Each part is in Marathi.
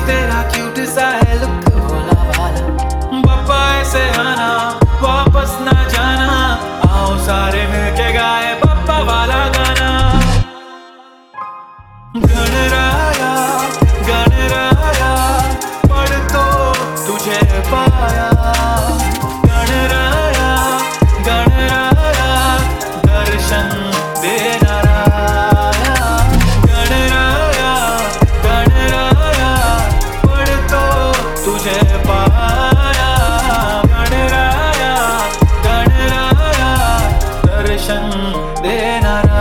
तेरा क्यूट सा है लुक भोला भाला, बप्पा ऐसे आना वापस ना जाना, आओ सारे मिलके गाए बप्पा वाला गाना। गणराया गणराया पढ़तो तुझे पाया, गणराया गणराया दर्शन देणारा, गणराया गणराया पढ़तो तुझे पाया, गणराया गणराया दर्शन देणारा।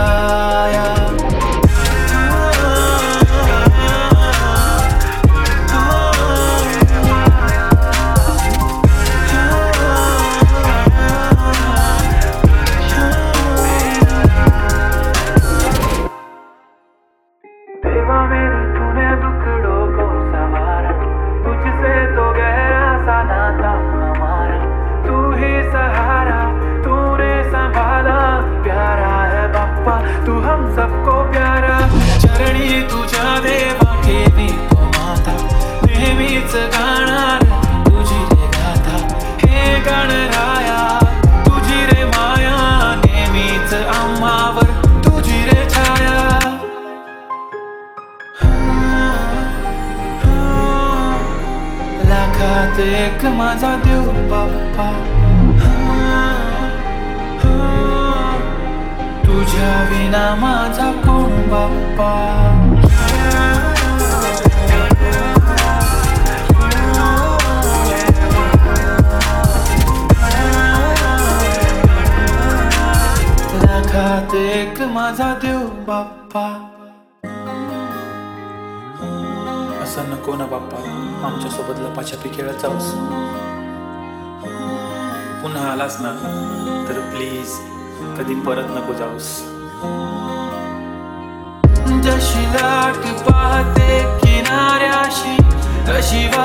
देवा मेरे तूने दुखड़ों को सवारा, तुझसे तो गहरा सा नाता हमारा, तू ही सहारा तूने संभाला, प्यारा है बप्पा तू हम सबको प्यारा, चरणी तुझ्या देवा ठेवी तो माता, नेहमीच गाणार तुझी रे गाथा, हे गणराया तुझी रे माया, नेहमीच आम्हावर तुझी रे छाया। लाखात एक माझा देव बाप्पा, तुझ्या विना माझा कोण बाप्पा। लाखात एक माझा देव बाप्पा। असं नको ना बाप्पा, आमच्यासोबत लपाछपी खेळत जाऊस, पुन्हा आलास ना तर प्लीज कधी परत नको जाऊस। जशी लाट पाहते किनाऱ्याशी, तशी